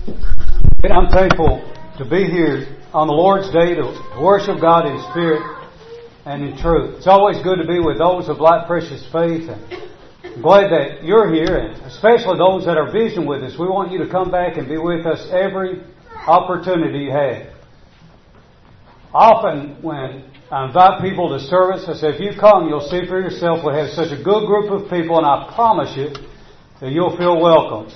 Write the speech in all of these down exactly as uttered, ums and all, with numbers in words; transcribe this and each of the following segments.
And I'm thankful to be here on the Lord's Day to worship God in spirit and in truth. It's always good to be with those of like precious faith, and I'm glad that you're here, and especially those that are visiting with us. We want you to come back and be with us every opportunity you have. Often when I invite people to service, I say, if you come, you'll see for yourself we have such a good group of people, and I promise you that you'll feel welcome.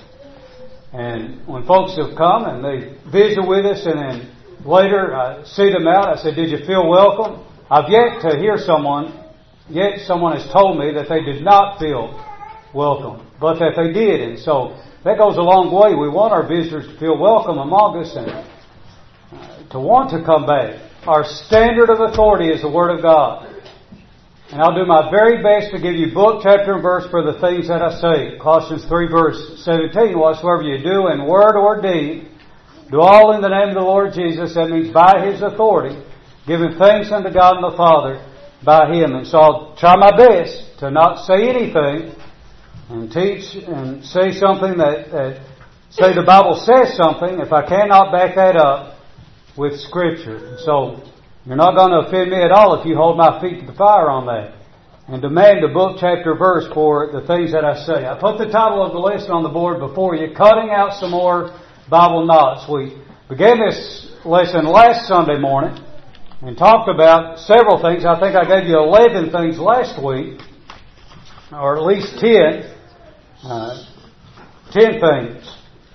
And when folks have come and they visit with us, and then later I see them out, I say, did you feel welcome? I've yet to hear someone, yet someone has told me that they did not feel welcome, but that they did. And so that goes a long way. We want our visitors to feel welcome among us and uh, to want to come back. Our standard of authority is the Word of God. And I'll do my very best to give you book, chapter, and verse for the things that I say. Colossians three, verse seventeen, whatsoever you do in word or deed, do all in the name of the Lord Jesus. That means by His authority, giving thanks unto God and the Father by Him. And so I'll try my best to not say anything and teach and say something that, that say the Bible says something if I cannot back that up with Scripture. So you're not going to offend me at all if you hold my feet to the fire on that and demand a book, chapter, verse for the things that I say. I put the title of the lesson on the board before you, Cutting Out Some More Bible Knots. We began this lesson last Sunday morning and talked about several things. I think I gave you eleven things last week, or at least ten. Uh, ten things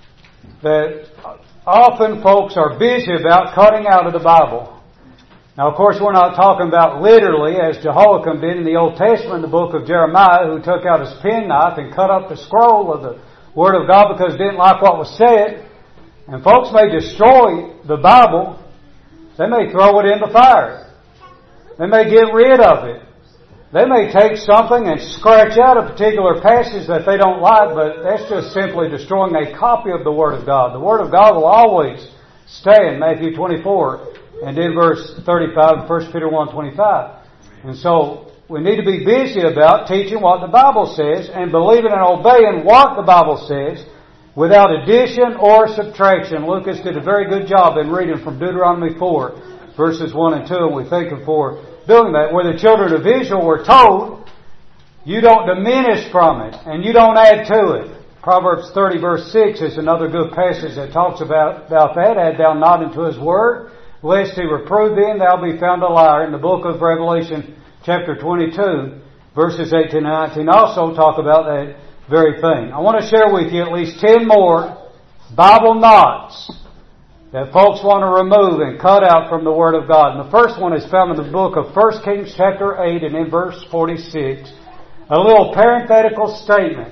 that often folks are busy about cutting out of the Bible. Now, of course, we're not talking about literally, as Jehoiakim did in the Old Testament, the book of Jeremiah, who took out his penknife and cut up the scroll of the Word of God because he didn't like what was said. And folks may destroy the Bible. They may throw it in the fire. They may get rid of it. They may take something and scratch out a particular passage that they don't like, but that's just simply destroying a copy of the Word of God. The Word of God will always stand, Matthew twenty-four. And in verse thirty-five, First Peter one twenty-five. And so we need to be busy about teaching what the Bible says and believing and obeying what the Bible says without addition or subtraction. Lucas did a very good job in reading from Deuteronomy four, verses one and two, and we thank him for doing that. Where the children of Israel were told, you don't diminish from it and you don't add to it. Proverbs thirty, verse six is another good passage that talks about, about that. Add thou not unto His word, lest He reprove thee, and thou be found a liar. In the book of Revelation, chapter twenty-two, verses eighteen and nineteen, also talk about that very thing. I want to share with you at least ten more Bible knots that folks want to remove and cut out from the Word of God. And the first one is found in the book of First Kings, chapter eight, and in verse forty-six. A little parenthetical statement,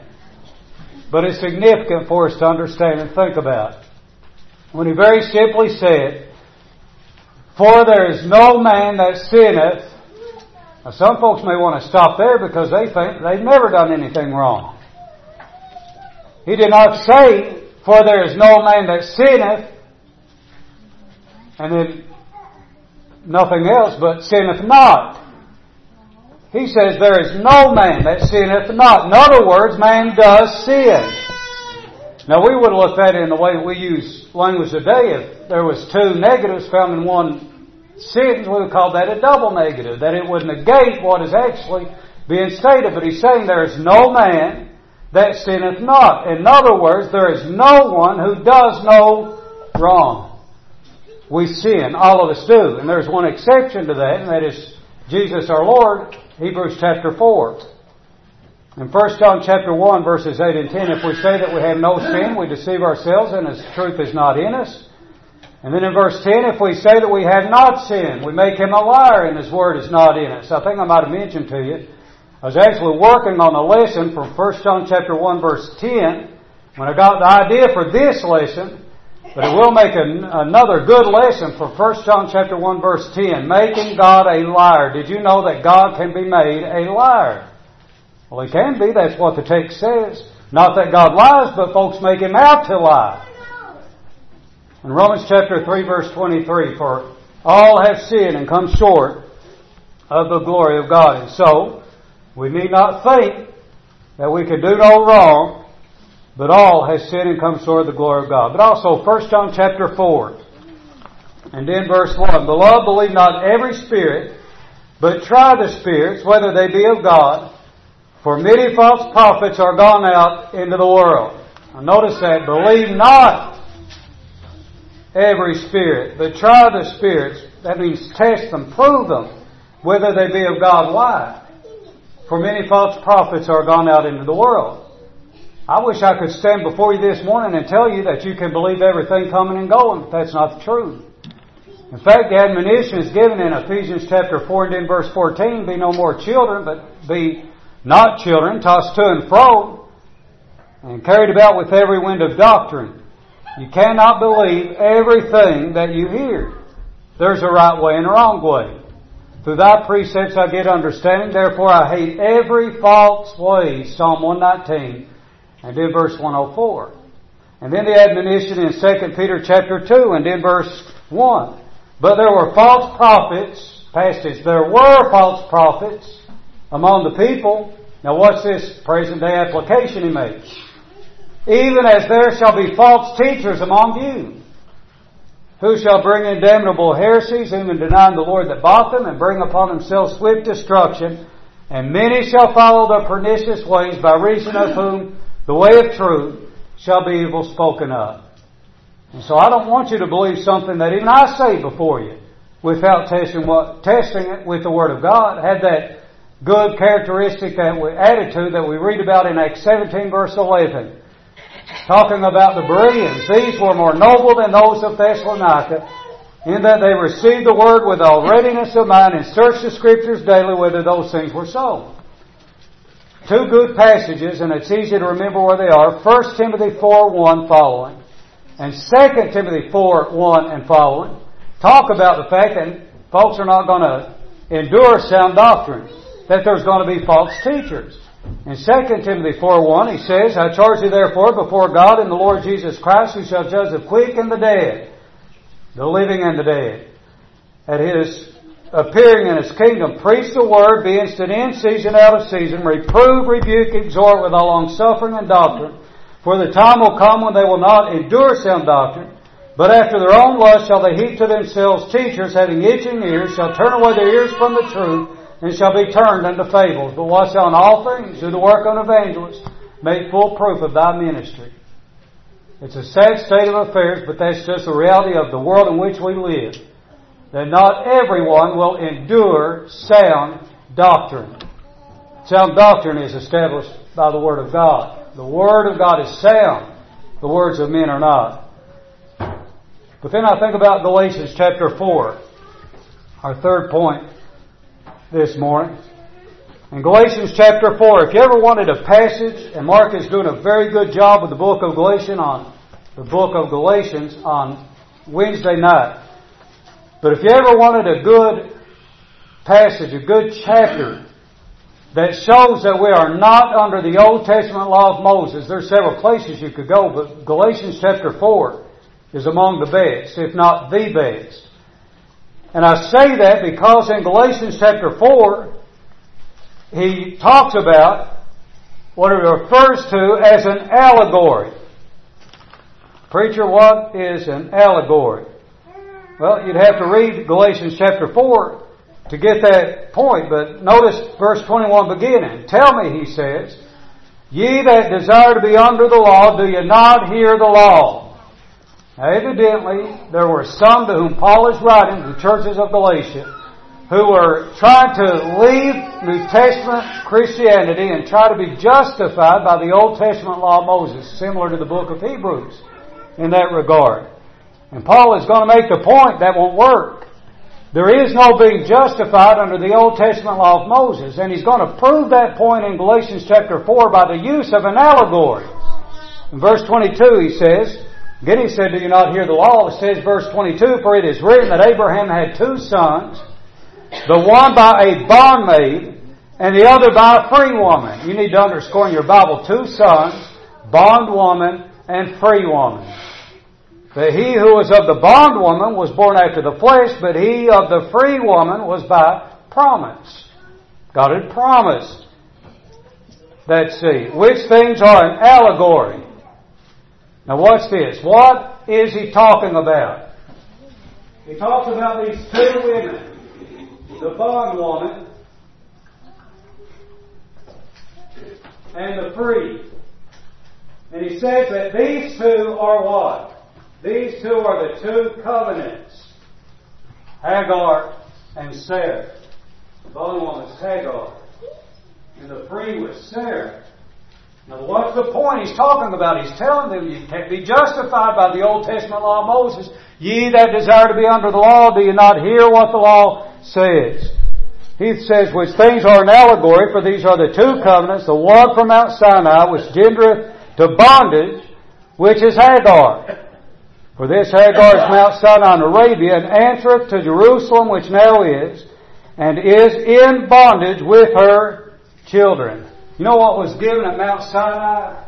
but it's significant for us to understand and think about. When he very simply said, for there is no man that sinneth. Now some folks may want to stop there because they think they've never done anything wrong. He did not say, for there is no man that sinneth, and then nothing else but sinneth not. He says there is no man that sinneth not. In other words, man does sin. Now we would look at it in the way we use language today. If there was two negatives found in one sentence, we would call that a double negative, that it would negate what is actually being stated. But he's saying there is no man that sinneth not. In other words, there is no one who does no wrong. We sin, all of us do. And there's one exception to that, and that is Jesus our Lord, Hebrews chapter four. In First John chapter one, verses eight and ten, if we say that we have no sin, we deceive ourselves and His truth is not in us. And then in verse ten, if we say that we have not sinned, we make Him a liar and His word is not in us. I think I might have mentioned to you, I was actually working on a lesson from First John chapter one, verse ten, when I got the idea for this lesson, but it will make an, another good lesson for First John chapter one, verse ten, making God a liar. Did you know that God can be made a liar? Well, He can be. That's what the text says. Not that God lies, but folks make Him out to lie. In Romans chapter three, verse twenty-three, for all have sinned and come short of the glory of God. And so, we need not think that we can do no wrong but all has sinned and come short of the glory of God. But also First John chapter four, and then verse one. Beloved, believe not every spirit, but try the spirits, whether they be of God. For many false prophets are gone out into the world. Now notice that. Believe not every spirit, but try the spirits. That means test them, prove them, whether they be of God. Why? For many false prophets are gone out into the world. I wish I could stand before you this morning and tell you that you can believe everything coming and going, but that's not the truth. In fact, the admonition is given in Ephesians chapter four and in verse fourteen, be no more children, but be not children, tossed to and fro, and carried about with every wind of doctrine. You cannot believe everything that you hear. There's a right way and a wrong way. Through thy precepts I get understanding, therefore I hate every false way, Psalm one nineteen, and in verse one oh four. And then the admonition in Second Peter chapter two, and in verse one. But there were false prophets, passage, there were false prophets among the people. Now what's this present day application he makes? Even as there shall be false teachers among you, who shall bring in damnable heresies, even denying the Lord that bought them, and bring upon themselves swift destruction. And many shall follow their pernicious ways, by reason of whom the way of truth shall be evil spoken of. And so I don't want you to believe something that even I say before you without testing what, testing it with the Word of God. Have that good characteristic, that we, attitude that we read about in Acts seventeen verse eleven. Talking about the Bereans. These were more noble than those of Thessalonica, in that they received the Word with all readiness of mind and searched the Scriptures daily whether those things were so. Two good passages, and it's easy to remember where they are. First Timothy four one following, and Second Timothy four one and following, talk about the fact that folks are not going to endure sound doctrine, that there's going to be false teachers. In Second Timothy four one, he says, I charge you therefore before God and the Lord Jesus Christ, who shall judge the quick and the dead, the living and the dead, at His appearing in His kingdom. Preach the word, be instant in season, out of season, reprove, rebuke, exhort with all long suffering and doctrine. For the time will come when they will not endure sound doctrine, but after their own lust shall they heap to themselves teachers having itching ears, shall turn away their ears from the truth, and shall be turned unto fables. But watch on all things, do the work of an evangelist, make full proof of thy ministry. It's a sad state of affairs, but that's just the reality of the world in which we live. That not everyone will endure sound doctrine. Sound doctrine is established by the Word of God. The Word of God is sound. The words of men are not. But then I think about Galatians chapter four, our third point this morning. In Galatians chapter four, if you ever wanted a passage, and Mark is doing a very good job with the book of Galatians on the book of Galatians on Wednesday night. But if you ever wanted a good passage, a good chapter that shows that we are not under the Old Testament law of Moses, there's several places you could go, but Galatians chapter four is among the best, if not the best. And I say that because in Galatians chapter four, he talks about what he refers to as an allegory. Preacher, what is an allegory? Well, you'd have to read Galatians chapter four to get that point, but notice verse twenty-one beginning. Tell me, he says, ye that desire to be under the law, do you not hear the law? Now, evidently, there were some to whom Paul is writing, the churches of Galatia, who were trying to leave New Testament Christianity and try to be justified by the Old Testament law of Moses, similar to the book of Hebrews in that regard. And Paul is going to make the point that won't work. There is no being justified under the Old Testament law of Moses. And he's going to prove that point in Galatians chapter four by the use of an allegory. In verse twenty-two he says, again he said, do you not hear the law? It says, verse twenty-two, for it is written that Abraham had two sons, the one by a bondmaid, and the other by a free woman. You need to underscore in your Bible, two sons, bondwoman and free woman. That he who was of the bondwoman was born after the flesh, but he of the free woman was by promise. God had promised that seed. Which things are an allegory? Now watch this. What is he talking about? He talks about these two women. The bondwoman and the free. And he says that these two are what? These two are the two covenants. Hagar and Sarah. The bondwoman is Hagar. And the free was Sarah. Now what's the point he's talking about? He's telling them you can be justified by the Old Testament law of Moses. Ye that desire to be under the law, do you not hear what the law says? He says, which things are an allegory, for these are the two covenants, the one from Mount Sinai, which gendereth to bondage, which is Hagar. For this Hagar is Mount Sinai in Arabia, and answereth to Jerusalem, which now is, and is in bondage with her children. You know what was given at Mount Sinai?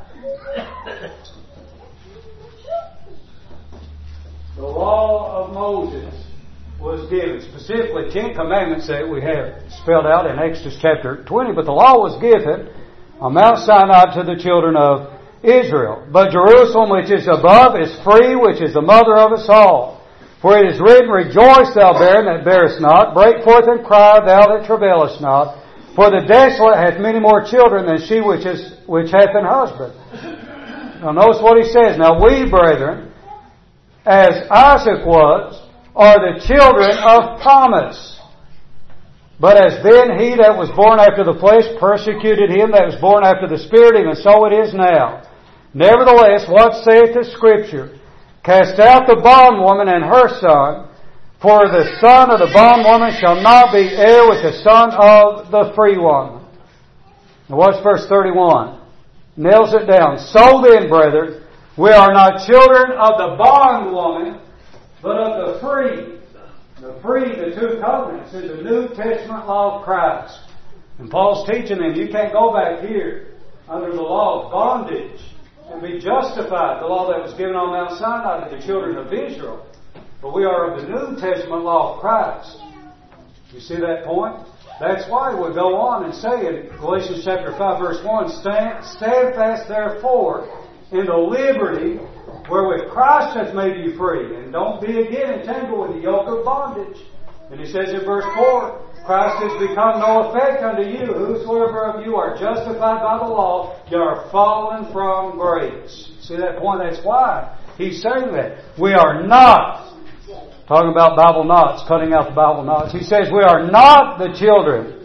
The law of Moses was given. Specifically, Ten Commandments that we have spelled out in Exodus chapter twenty. But the law was given on Mount Sinai to the children of Israel. But Jerusalem, which is above, is free, which is the mother of us all. For it is written, Rejoice, thou barren that bearest not. Break forth and cry, thou that travailest not. For the desolate hath many more children than she which is which hath an husband. Now notice what he says. Now we, brethren, as Isaac was, are the children of promise. But as then he that was born after the flesh persecuted him that was born after the Spirit, even so it is now. Nevertheless, what saith the Scripture? Cast out the bondwoman and her son, for the son of the bondwoman shall not be heir with the son of the free woman. Now watch verse thirty-one. Nails it down. So then, brethren, we are not children of the bondwoman, but of the free. The free, the two covenants, is the New Testament law of Christ. And Paul's teaching them, you can't go back here under the law of bondage and be justified, the law that was given on Mount Sinai to the children of Israel. But we are of the New Testament law of Christ. You see that point? That's why we go on and say in Galatians chapter five verse one, Stand, stand fast therefore in the liberty wherewith Christ hath made you free, and don't be again entangled with the yoke of bondage. And he says in verse four, Christ has become no effect unto you. Whosoever of you are justified by the law, you are fallen from grace. See that point? That's why he's saying that. We are not, talking about Bible knots, cutting out the Bible knots. He says we are not the children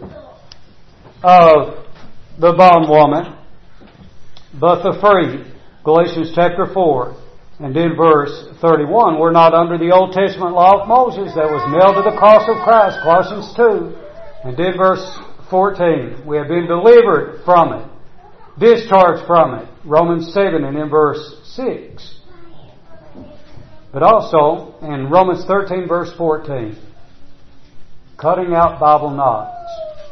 of the bondwoman, but the free. Galatians chapter four. And in verse thirty-one, we're not under the Old Testament law of Moses that was nailed to the cross of Christ, Colossians two. And in verse fourteen, we have been delivered from it, discharged from it, Romans seven, and in verse six. But also, in Romans thirteen, verse fourteen, cutting out Bible knots.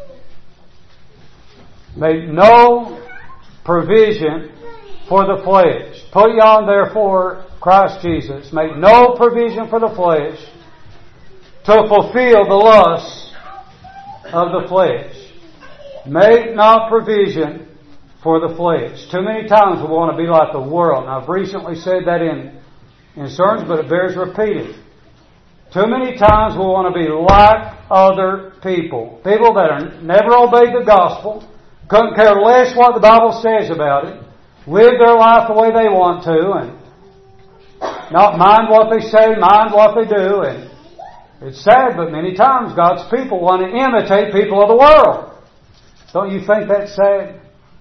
Make no provision for the flesh. Put ye on therefore Christ Jesus. Make no provision for the flesh to fulfill the lusts of the flesh. Make not provision for the flesh. Too many times we want to be like the world. Now I've recently said that in, in sermons, but it bears repeating. Too many times we want to be like other people. People that are never obeyed the gospel, couldn't care less what the Bible says about it, live their life the way they want to, and not mind what they say, mind what they do. And it's sad, but many times God's people want to imitate people of the world. Don't you think that's sad?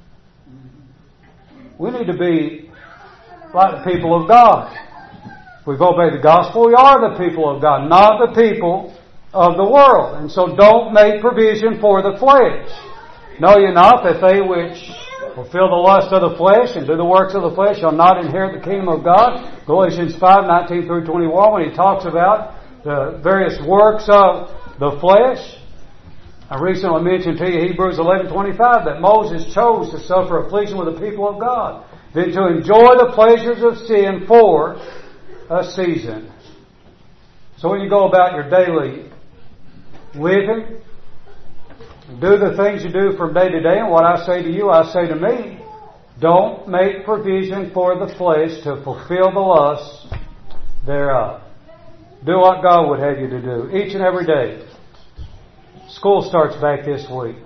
We need to be like the people of God. If we've obeyed the gospel, we are the people of God, not the people of the world. And so don't make provision for the flesh. Know ye not that they which fulfill the lust of the flesh and do the works of the flesh shall not inherit the kingdom of God? Galatians five, nineteen through twenty-one, when he talks about the various works of the flesh. I recently mentioned to you Hebrews eleven twenty-five that Moses chose to suffer affliction with the people of God, then to enjoy the pleasures of sin for a season. So when you go about your daily living, do the things you do from day to day, and what I say to you, I say to me, Don't make provision for the flesh to fulfill the lusts thereof. Do what God would have you to do each and every day. School starts back this week.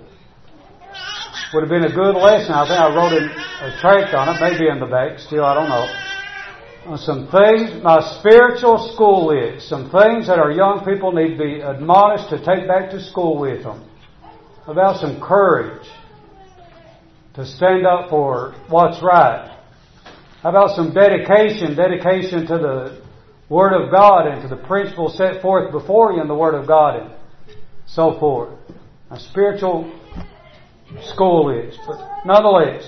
Would have been a good lesson. I think I wrote a, a tract on it, maybe in the back, still, I don't know. On some things, my spiritual school is. Some things that our young people need to be admonished to take back to school with them. About some courage to stand up for what's right. How about some dedication, dedication to the Word of God and to the principles set forth before you in the Word of God and so forth. A spiritual school is. But nonetheless,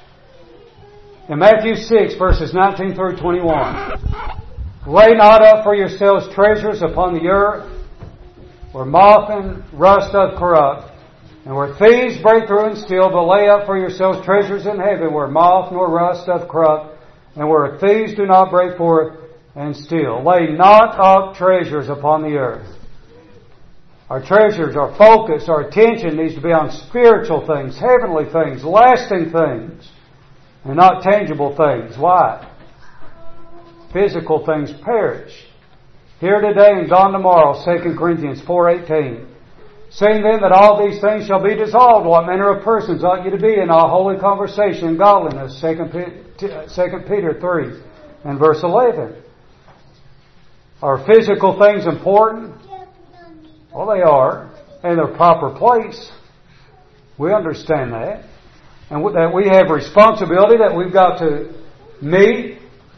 in Matthew six, verses nineteen through twenty-one, lay not up for yourselves treasures upon the earth, where moth and rust doth corrupt, and where thieves break through and steal, but lay up for yourselves treasures in heaven, where moth nor rust doth corrupt, and where thieves do not break forth and steal. Lay not up treasures upon the earth. Our treasures, our focus, our attention needs to be on spiritual things, heavenly things, lasting things, and not tangible things. Why? Physical things perish. Here today and gone tomorrow, Second Corinthians four eighteen. Seeing then that all these things shall be dissolved, what manner of persons ought you to be in all holy conversation and godliness? Second Peter three and verse eleven. Are physical things important? Well, they are, in their proper place. We understand that. And that we have responsibility that we've got to meet.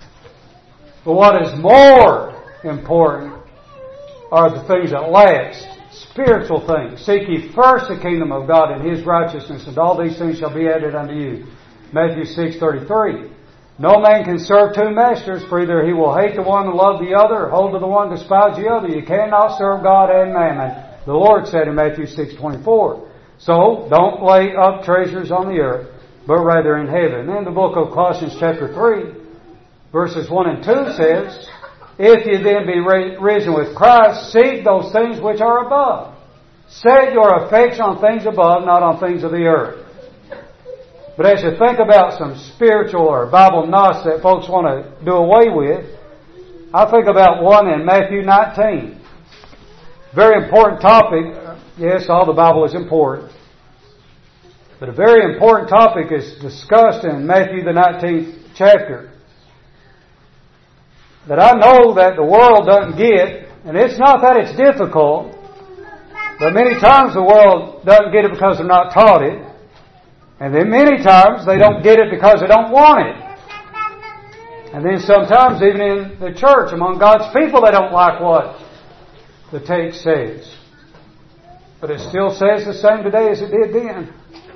But what is more important are the things that last. Spiritual things. Seek ye first the kingdom of God and His righteousness, and all these things shall be added unto you. Matthew six thirty-three. No man can serve two masters, for either he will hate the one and love the other, or hold to the one and despise the other. You cannot serve God and mammon. The Lord said in Matthew six twenty-four. So, don't lay up treasures on the earth, but rather in heaven. In the book of Colossians chapter three, verses one and two says, if you then be risen with Christ, seek those things which are above. Set your affection on things above, not on things of the earth. But as you think about some spiritual or Bible knots that folks want to do away with, I think about one in Matthew nineteen. Very important topic. Yes, all the Bible is important. But a very important topic is discussed in Matthew the nineteenth chapter. That I know that the world doesn't get, and it's not that it's difficult, but many times the world doesn't get it because they're not taught it. And then many times they don't get it because they don't want it. And then sometimes even in the church, among God's people, they don't like what the text says. But it still says the same today as it did then.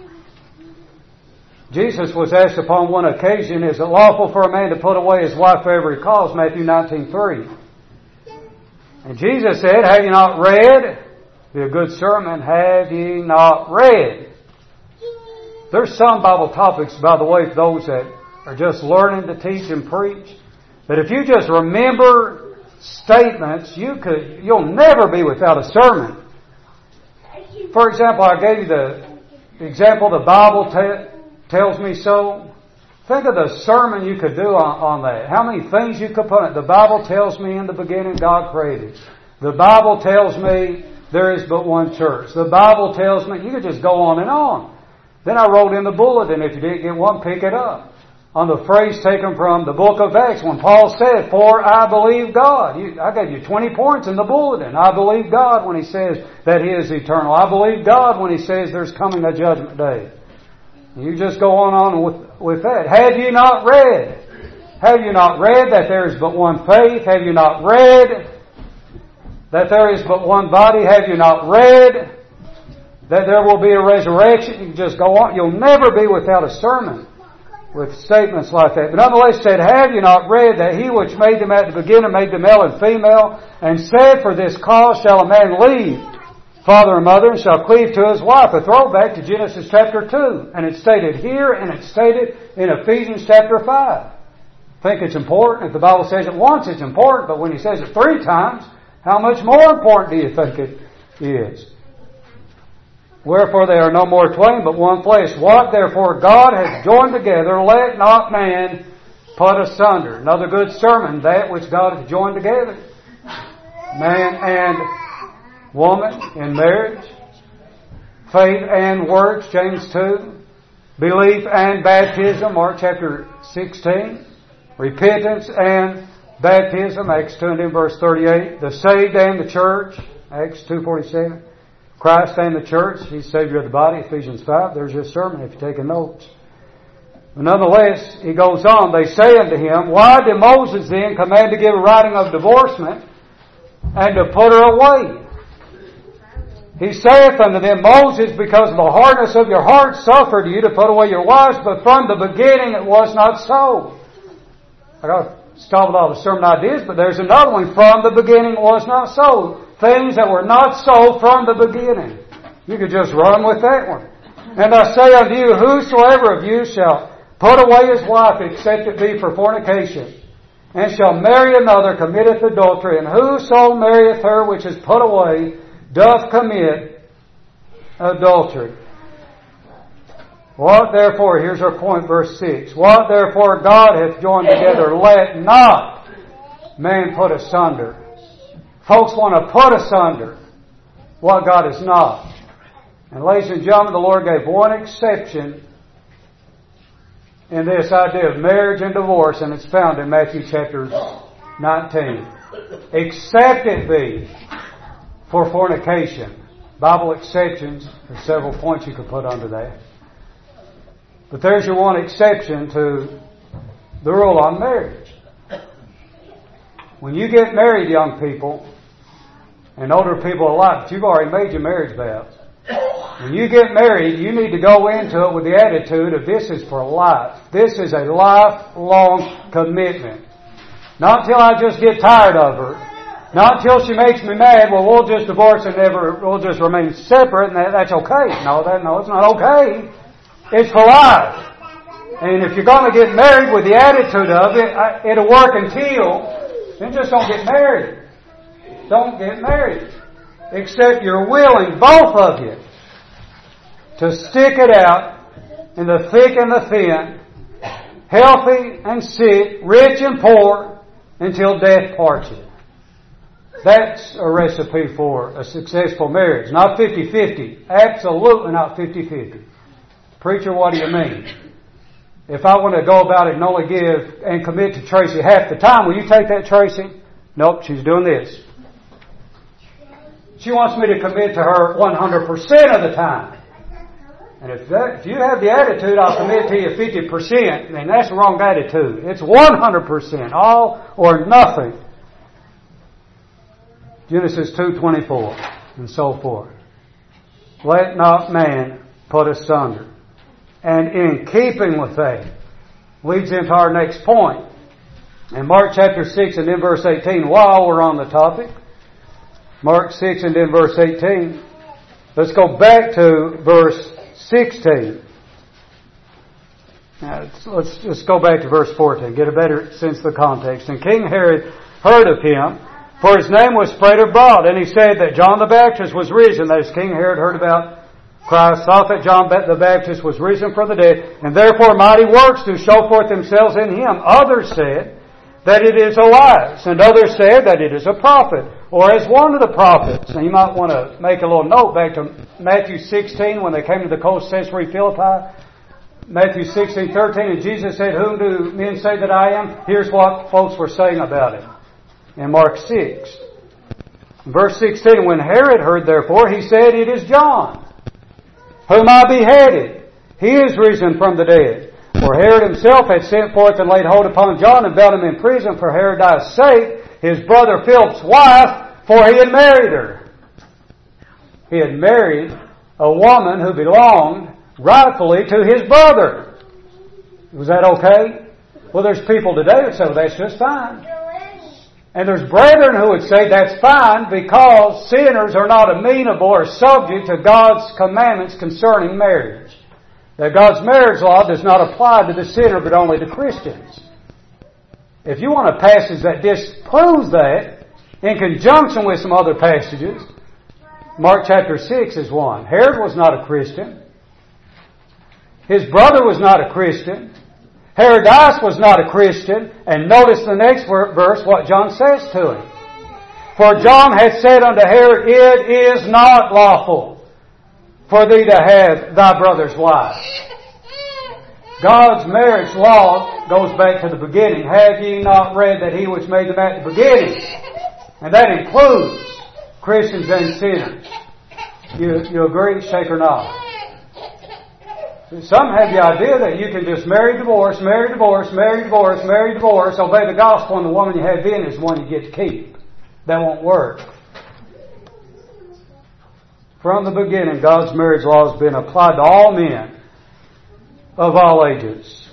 Jesus was asked upon one occasion, is it lawful for a man to put away his wife for every cause? Matthew nineteen three. And Jesus said, have you not read? Be a good sermon. Have ye not read? There's some Bible topics, by the way, for those that are just learning to teach and preach, that if you just remember statements, you could, you'll never be without a sermon. For example, I gave you the example, the Bible te- tells me so. Think of the sermon you could do on, on that. How many things you could put in it. The Bible tells me in the beginning God created. The Bible tells me there is but one church. The Bible tells me, you could just go on and on. Then I wrote in the bulletin, if you didn't get one, pick it up. On the phrase taken from the book of Acts, when Paul said, for I believe God. You, I gave you twenty points in the bulletin. I believe God when He says that He is eternal. I believe God when He says there's coming a judgment day. You just go on on with, with that. Have you not read? Have you not read that there is but one faith? Have you not read that there is but one body? Have you not read that there will be a resurrection? You can just go on. You'll never be without a sermon with statements like that. But nonetheless said, have you not read that He which made them at the beginning made them male and female, and said, for this cause shall a man leave father and mother, and shall cleave to his wife. A throwback to Genesis chapter two. And it's stated here, and it's stated in Ephesians chapter five. I think it's important. If the Bible says it once, it's important. But when He says it three times, how much more important do you think it is? Wherefore they are no more twain, but one flesh. What therefore God hath joined together, let not man put asunder. Another good sermon, that which God hath joined together. Man and woman in marriage. Faith and works, James two. Belief and baptism, Mark chapter sixteen. Repentance and baptism, Acts two and in verse thirty-eight. The saved and the church, Acts two forty-seven. Christ and the church, He's Savior of the body, Ephesians five. There's your sermon if you're taking notes. But nonetheless, he goes on, they say unto him, Why did Moses then command to give a writing of divorcement and to put her away? He saith unto them, Moses, because of the hardness of your heart, suffered you to put away your wives, but from the beginning it was not so. I got to stop with all the sermon ideas, but there's another one. From the beginning it was not so. Things that were not so from the beginning. You could just run with that one. And I say unto you, whosoever of you shall put away his wife, except it be for fornication, and shall marry another, committeth adultery. And whoso marrieth her which is put away, doth commit adultery. What therefore, here's our point, verse six. What therefore God hath joined together, let not man put asunder. Folks want to put asunder what God is not. And ladies and gentlemen, the Lord gave one exception in this idea of marriage and divorce, and it's found in Matthew chapter nineteen. Except it be for fornication. Bible exceptions. There's several points you could put under that. But there's your one exception to the rule on marriage. When you get married, young people, and older people alike, but you've already made your marriage vows. When you get married, you need to go into it with the attitude of this is for life. This is a lifelong commitment. Not until I just get tired of her. Not until she makes me mad, well, we'll just divorce and never, we'll just remain separate and that, that's okay. No, that, no, it's not okay. It's for life. And if you're going to get married with the attitude of it, I, it'll work until, then just don't get married. Don't get married. Except you're willing, both of you, to stick it out in the thick and the thin, healthy and sick, rich and poor, until death parts you. That's a recipe for a successful marriage. Not fifty-fifty. Absolutely not fifty-fifty. Preacher, what do you mean? If I want to go about it and only give and commit to Tracy half the time, will you take that, Tracy? Nope, she's doing this. She wants me to commit to her one hundred percent of the time. And if that, if you have the attitude, I'll commit to you fifty percent, then that's the wrong attitude. It's one hundred percent, all or nothing. Genesis two twenty-four and so forth. Let not man put asunder. And in keeping with that, leads into our next point. In Mark chapter six and in verse eighteen, while we're on the topic, Mark six and in verse eighteen, let's go back to verse sixteen. Now, let's, let's just go back to verse fourteen, get a better sense of the context. And King Herod heard of him, for his name was spread abroad, and he said that John the Baptist was risen. That is, King Herod heard about Christ, thought that John the Baptist was risen from the dead, and therefore mighty works do show forth themselves in him. Others said that it is Elias, and others said that it is a prophet, or as one of the prophets. And you might want to make a little note back to Matthew sixteen when they came to the coast of Caesarea Philippi. Matthew sixteen thirteen, and Jesus said, whom do men say that I am? Here's what folks were saying about him. In Mark six, verse sixteen, when Herod heard therefore, he said, it is John, whom I beheaded. He is risen from the dead. For Herod himself had sent forth and laid hold upon John and bound him in prison for Herodias' sake, his brother Philip's wife, for he had married her. He had married a woman who belonged rightfully to his brother. Was that okay? Well, there's people today that say, well, that's just fine. And there's brethren who would say that's fine because sinners are not amenable or subject to God's commandments concerning marriage. That God's marriage law does not apply to the sinner but only to Christians. If you want a passage that disproves that in conjunction with some other passages, Mark chapter six is one. Herod was not a Christian. His brother was not a Christian. Herodias was not a Christian. And notice the next verse, what John says to him. For John hath said unto Herod, it is not lawful for thee to have thy brother's wife. God's marriage law goes back to the beginning. Have ye not read that He which made them at the beginning? And that includes Christians and sinners. You, you agree, shake or not? Some have the idea that you can just marry, divorce, marry, divorce, marry, divorce, marry, divorce, obey the gospel, and the woman you have in is the one you get to keep. That won't work. From the beginning, God's marriage law has been applied to all men of all ages.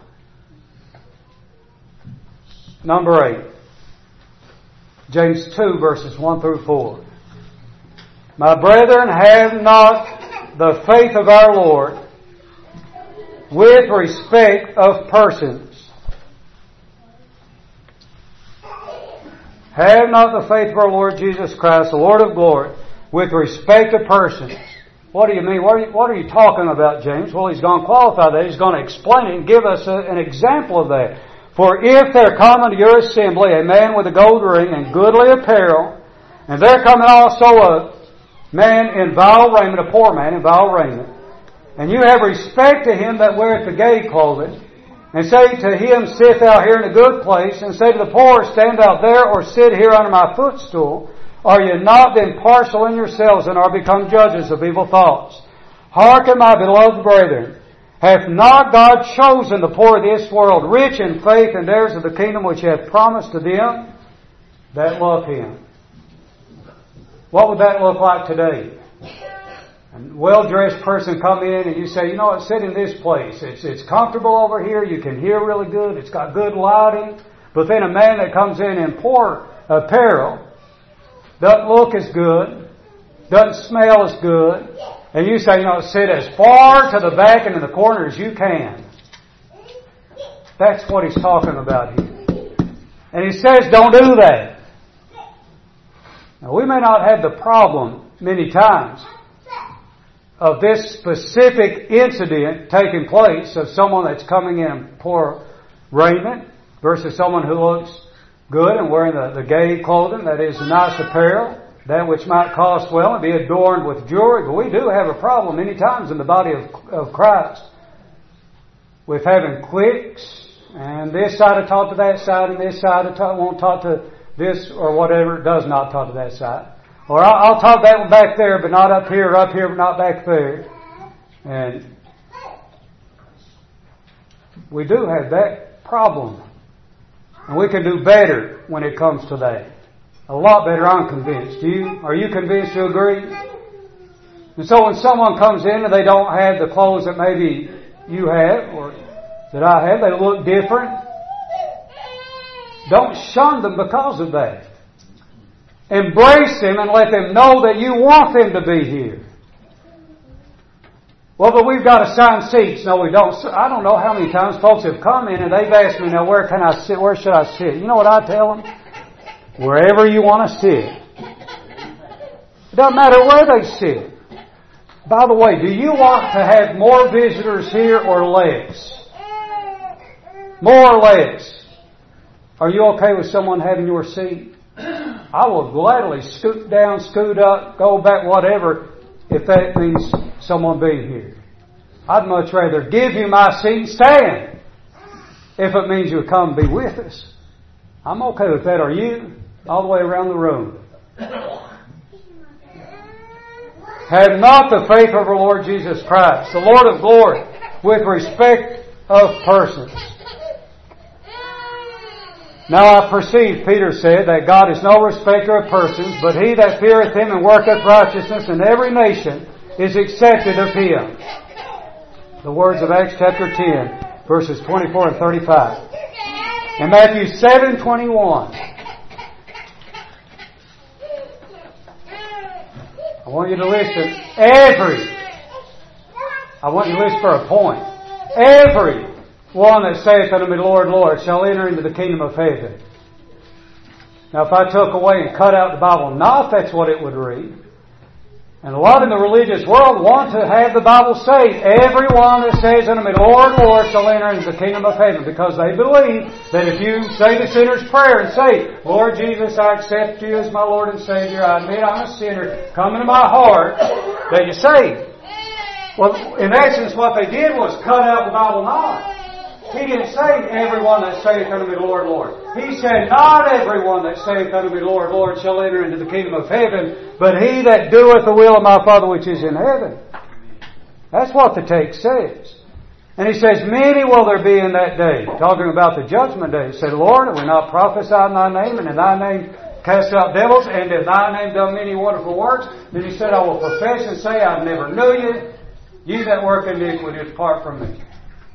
Number eight. James two, verses one through four. My brethren, have not the faith of our Lord with respect of persons. Have not the faith of our Lord Jesus Christ, the Lord of glory, with respect of persons. What do you mean? What are you, what are you talking about, James? Well, he's going to qualify that. He's going to explain it and give us a, an example of that. For if there come unto your assembly a man with a gold ring and goodly apparel, and there cometh also a man in vile raiment, a poor man in vile raiment, and you have respect to him that weareth the gay clothing, and say to him, sit thou here in a good place, and say to the poor, stand thou there, or sit here under my footstool, are ye not then partial in yourselves, and are become judges of evil thoughts? Hearken, my beloved brethren, hath not God chosen the poor of this world, rich in faith and heirs of the kingdom which He hath promised to them that love Him? What would that look like today? A well-dressed person come in and you say, you know what, sit in this place. It's, it's comfortable over here. You can hear really good. It's got good lighting. But then a man that comes in in poor apparel, doesn't look as good, doesn't smell as good, and you say, you know, sit as far to the back and in the corner as you can. That's what he's talking about here. And he says, don't do that. Now, we may not have the problem many times of this specific incident taking place of someone that's coming in poor raiment versus someone who looks good and wearing the, the gay clothing, that is nice apparel, that which might cost well and be adorned with jewelry. But we do have a problem many times in the body of, of Christ with having cliques, and this side will talk to that side, and this side will talk, won't talk to this or whatever, does not talk to that side. Or I'll, I'll talk that one back there, but not up here, or up here, but not back there. And we do have that problem. And we can do better when it comes to that. A lot better, I'm convinced. You, are you convinced? You agree? And so when someone comes in and they don't have the clothes that maybe you have or that I have, they look different, don't shun them because of that. Embrace them and let them know that you want them to be here. Well, but we've got assigned seats. No, we don't. I don't know how many times folks have come in and they've asked me, now where can I sit? Where should I sit? You know what I tell them? Wherever you want to sit. It doesn't matter where they sit. By the way, do you want to have more visitors here or less? More or less? Are you okay with someone having your seat? I will gladly scoot down, scoot up, go back, whatever, if that means someone being here. I'd much rather give you my seat and stand if it means you'll come be with us. I'm okay with that. Are you? All the way around the room. Have not the faith of our Lord Jesus Christ, the Lord of glory, with respect of persons. Now I perceive, Peter said, that God is no respecter of persons, but he that feareth Him and worketh righteousness in every nation is accepted of Him. The words of Acts chapter ten, verses twenty-four and thirty-five. In Matthew seven twenty-one, I want you to listen. Every, I want you to listen for a point. Every one that saith unto me, Lord, Lord, shall enter into the kingdom of heaven. Now, if I took away and cut out the Bible, not if that's what it would read, And a lot in the religious world want to have the Bible say, everyone that says unto me, Lord, Lord, shall enter into the kingdom of heaven. Because they believe that if you say the sinner's prayer and say, Lord Jesus, I accept you as my Lord and Savior, I admit I'm a sinner, come into my heart, that you're saved. Well, in essence, what they did was cut out the Bible knowledge. He didn't say, everyone that saith unto me, Lord, Lord. He said, not everyone that saith unto me, Lord, Lord, shall enter into the kingdom of heaven, but he that doeth the will of my Father which is in heaven. That's what the text says. And he says, many will there be in that day. Talking about the judgment day. He said, Lord, have we not prophesied in thy name, and in thy name cast out devils, and in thy name done many wonderful works? Then he said, I will profess and say, I never knew you. Ye that work iniquity, depart from me.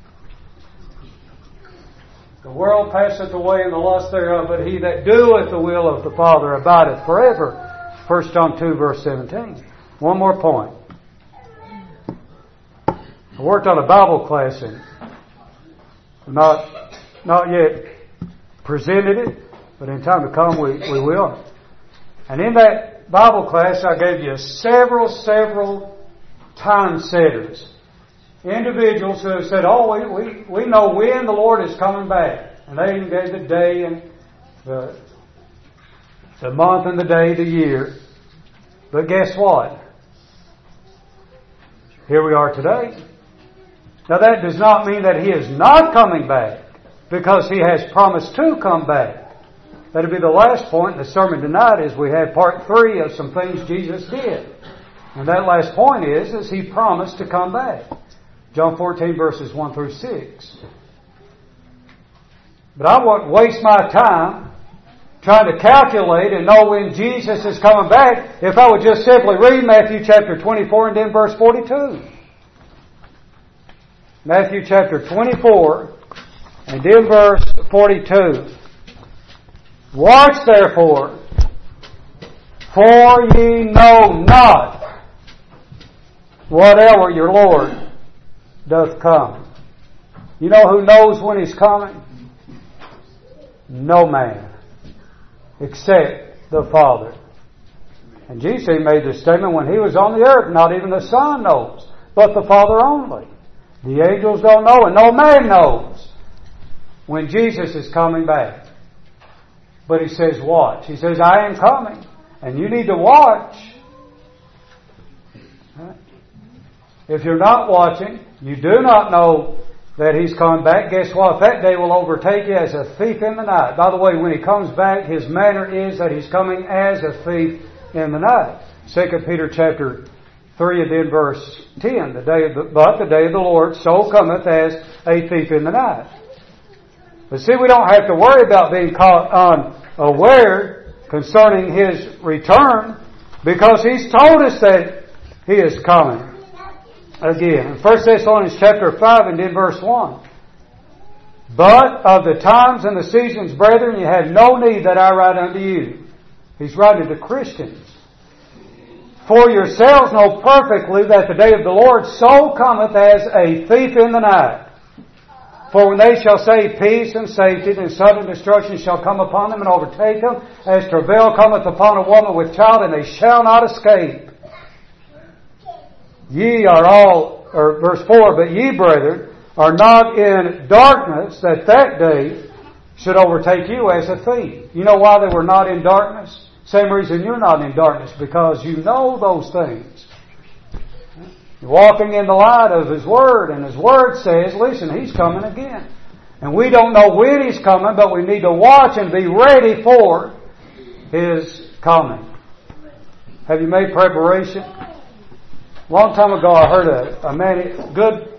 The world passeth away and the lust thereof, but he that doeth the will of the Father abideth forever. First John two, verse seventeen. One more point. I worked on a Bible class and not not yet presented it, but in time to come we, we will. And in that Bible class I gave you several, several time setters. Individuals who have said, oh, we, we, we know when the Lord is coming back. And they even gave the day and the, the month and the day, the year. But guess what? Here we are today. Now that does not mean that He is not coming back, because He has promised to come back. That'll be the last point in the sermon tonight, is we have part three of some things Jesus did. And that last point is, is He promised to come back. John fourteen, verses one through six. But I won't waste my time trying to calculate and know when Jesus is coming back if I would just simply read Matthew chapter twenty-four and then verse forty-two. Matthew chapter twenty-four and then verse forty-two. Watch therefore, for ye know not whatever your Lord doth come. You know who knows when He's coming? No man, except the Father. And Jesus made this statement when He was on the earth. Not even the Son knows, but the Father only. The angels don't know, and no man knows when Jesus is coming back. But He says, watch. He says, I am coming, and you need to watch. If you're not watching, you do not know that He's coming back. Guess what? That day will overtake you as a thief in the night. By the way, when He comes back, His manner is that He's coming as a thief in the night. Second Peter chapter three and then verse ten. The day of the, but the day of the Lord so cometh as a thief in the night. But see, we don't have to worry about being caught unaware concerning His return, because He's told us that He is coming again. In First Thessalonians chapter five and in verse one. But of the times and the seasons, brethren, you have no need that I write unto you. He's writing to Christians. For yourselves know perfectly that the day of the Lord so cometh as a thief in the night. For when they shall say peace and safety, then sudden destruction shall come upon them and overtake them, as travail cometh upon a woman with child, and they shall not escape. Ye are all, or verse four, but ye, brethren, are not in darkness, that that day should overtake you as a thief. You know why they were not in darkness? Same reason you're not in darkness, because you know those things. You're walking in the light of His Word, and His Word says, listen, He's coming again. And we don't know when He's coming, but we need to watch and be ready for His coming. Have you made preparation? A long time ago I heard a, a man, a good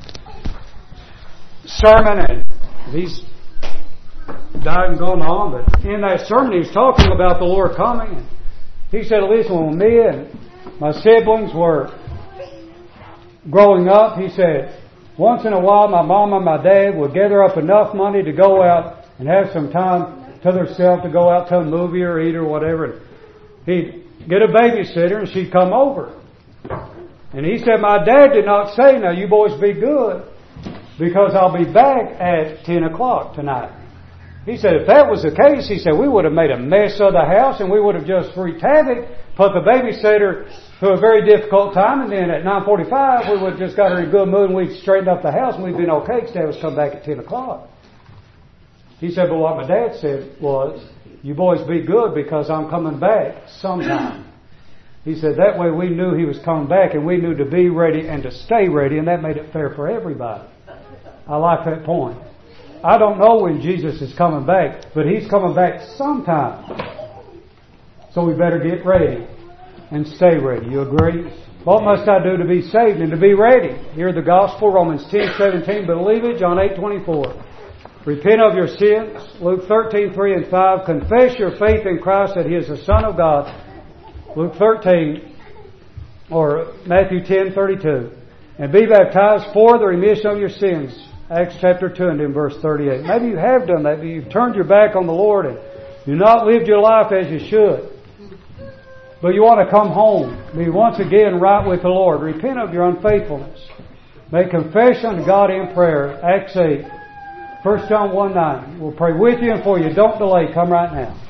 sermon, and he's died and gone on, but in that sermon he was talking about the Lord coming. And he said, listen, when me and my siblings were growing up, he said, once in a while my mom and my dad would gather up enough money to go out and have some time to themselves to go out to a movie or eat or whatever. He'd get a babysitter and she'd come over. And he said, my dad did not say, now you boys be good, because I'll be back at ten o'clock tonight. He said, if that was the case, he said, we would have made a mess of the house and we would have just wreaked havoc, put the babysitter through a very difficult time, and then at nine forty-five we would have just got her in a good mood and we'd straightened up the house and we'd been okay because Dad was come back at ten o'clock. He said, but what my dad said was, you boys be good because I'm coming back sometime. He said that way we knew he was coming back and we knew to be ready and to stay ready, and that made it fair for everybody. I like that point. I don't know when Jesus is coming back, but He's coming back sometime. So we better get ready and stay ready. You agree? What must I do to be saved and to be ready? Hear the gospel, Romans ten seventeen. Believe it, John eight twenty-four. Repent of your sins, Luke thirteen three and five. Confess your faith in Christ that He is the Son of God, Luke thirteen, or Matthew ten thirty-two. And be baptized for the remission of your sins, Acts chapter two and in verse thirty-eight. Maybe you have done that, but you've turned your back on the Lord and you've not lived your life as you should. But you want to come home, be once again right with the Lord. Repent of your unfaithfulness. Make confession to God in prayer. Acts eight. First John one nine. We'll pray with you and for you. Don't delay. Come right now.